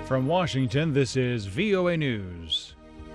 From Washington, this is VOA News.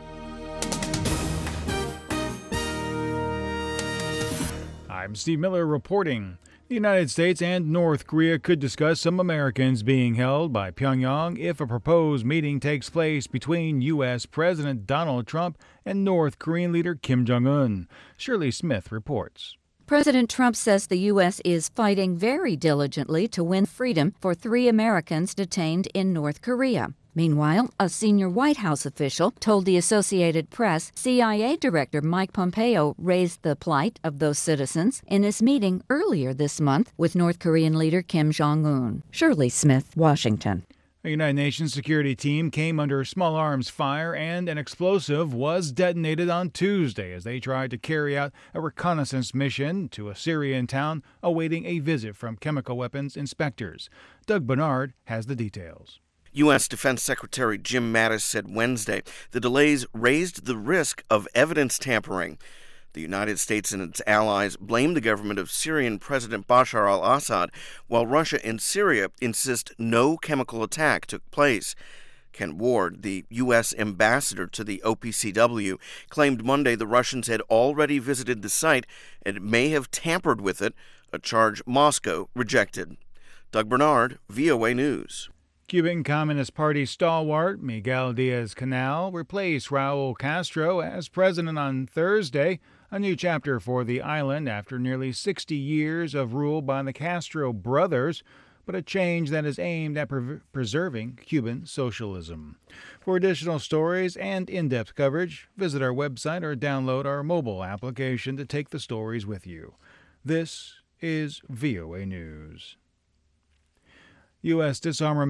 I'm Steve Miller reporting. The United States and North Korea could discuss some Americans being held by Pyongyang if a proposed meeting takes place between U.S. President Donald Trump and North Korean leader Kim Jong-un. Shirley Smith reports. President Trump says the U.S. is fighting very diligently to win freedom for 3 Americans detained in North Korea. Meanwhile, a senior White House official told the Associated Press CIA Director Mike Pompeo raised the plight of those citizens in his meeting earlier this month with North Korean leader Kim Jong-un. Shirley Smith, Washington. A United Nations security team came under small arms fire and an explosive was detonated on Tuesday as they tried to carry out a reconnaissance mission to a Syrian town awaiting a visit from chemical weapons inspectors. Doug Bernard has the details. U.S. Defense Secretary Jim Mattis said Wednesday the delays raised the risk of evidence tampering. The United States and its allies blame the government of Syrian President Bashar al-Assad, while Russia and Syria insist no chemical attack took place. Ken Ward, the U.S. ambassador to the OPCW, claimed Monday the Russians had already visited the site and may have tampered with it, a charge Moscow rejected. Doug Bernard, VOA News. Cuban Communist Party stalwart Miguel Diaz-Canel replaced Raul Castro as president on Thursday, a new chapter for the island after nearly 60 years of rule by the Castro brothers, but a change that is aimed at preserving Cuban socialism. For additional stories and in-depth coverage, visit our website or download our mobile application to take the stories with you. This is VOA News. U.S. disarmament